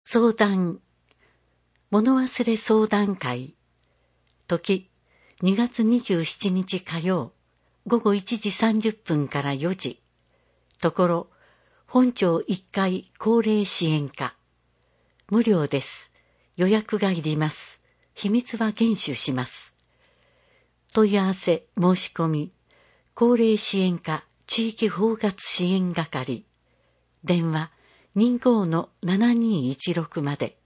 相談、物忘れ相談会。時、2月27日火曜、午後1時30分から4時。ところ、本町1階高齢支援課。無料です。予約がいります。秘密は厳守します。問い合わせ、申し込み、高齢支援課地域包括支援係。電話、25-7216まで。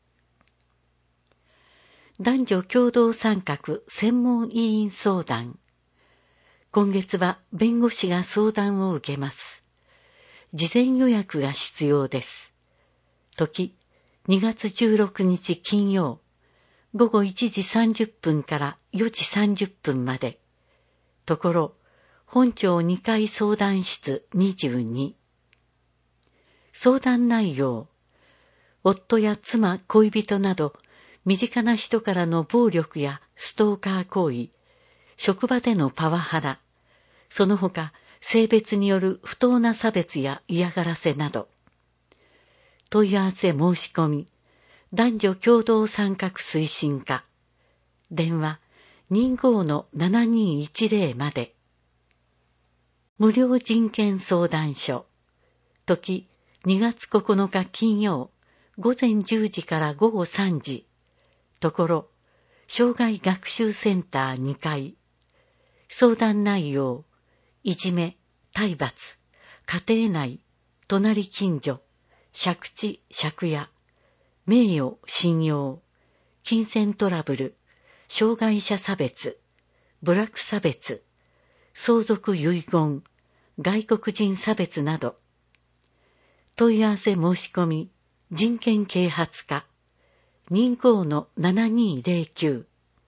男女共同参画専門委員相談。今月は弁護士が相談を受けます。事前予約が必要です。時、2月16日金曜、午後1時30分から4時30分まで。ところ、本町2階相談室22。相談内容、夫や妻、恋人など、身近な人からの暴力やストーカー行為、職場でのパワハラ、その他性別による不当な差別や嫌がらせなど。問い合わせ申し込み、男女共同参画推進課。電話 25-7210 まで。無料人権相談所。時、2月9日金曜、午前10時から午後3時。ところ、障害学習センター2階。相談内容、いじめ、体罰、家庭内、隣近所、借地、借家、名誉、信用、金銭トラブル、障害者差別、部落差別、相続遺言、外国人差別など。問い合わせ申し込み、人権啓発課、25-7209。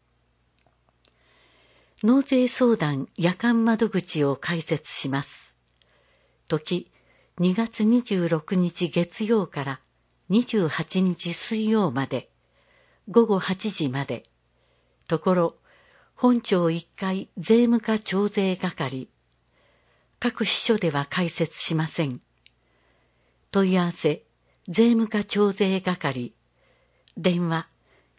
納税相談夜間窓口を開設します。時、2月26日月曜から28日水曜まで、午後8時まで。ところ、本町1階税務課徴税係。各支所では開設しません。問い合わせ、税務課徴税係。電話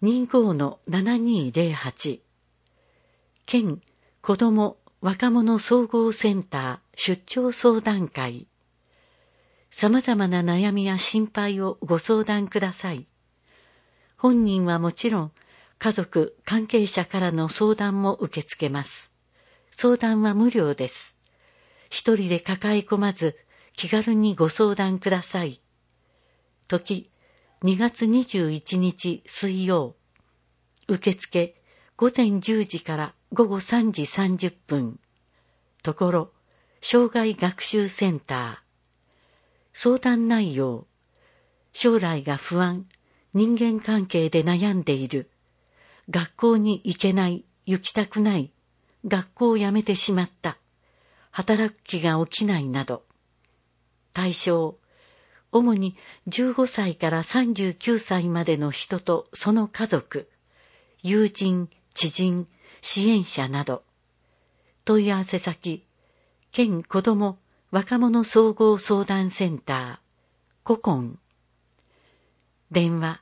25-7208。県子ども若者総合センター出張相談会。様々な悩みや心配をご相談ください。本人はもちろん、家族、関係者からの相談も受け付けます。相談は無料です。一人で抱え込まず、気軽にご相談ください。時、2月21日水曜。受付、午前10時から午後3時30分。ところ、障害学習センター。相談内容、将来が不安、人間関係で悩んでいる。学校に行けない、行きたくない。学校を辞めてしまった。働く気が起きないなど。対象、主に15歳から39歳までの人とその家族、友人、知人、支援者など。問い合わせ先、県子ども若者総合相談センター、古今。電話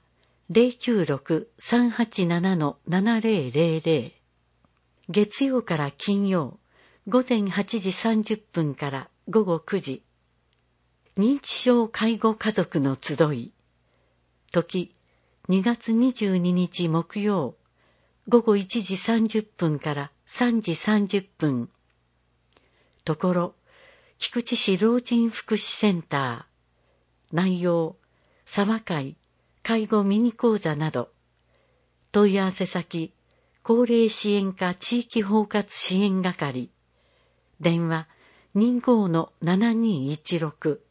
096-387-7000。月曜から金曜、午前8時30分から午後9時。認知症介護家族の集い。時、2月22日木曜、午後1時30分から3時30分。ところ、菊池市老人福祉センター。内容、沢会、介護ミニ講座など。問い合わせ先、高齢支援課地域包括支援係。電話 25-7216。